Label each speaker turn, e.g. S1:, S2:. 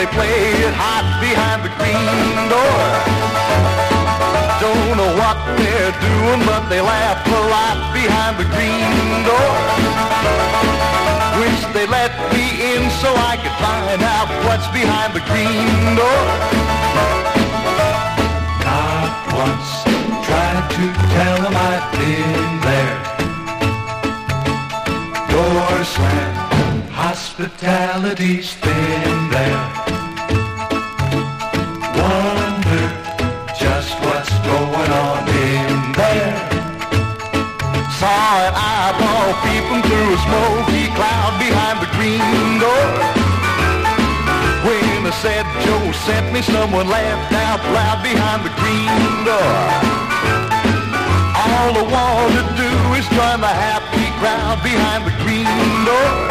S1: play it hot behind the green door. Don't know what they're doing, but they laugh a lot behind the green door. Wish they let me in so I could find out what's behind the green door. Not once tried to tell them I've been there. Door slammed, hospitality's been there. Wonder just what's going on in there. Saw an eyeball peeping through a smoky cloud behind the green door. When I said Joe sent me, someone laughed out loud behind the green door. All I want to do is join the happy crowd behind the green door.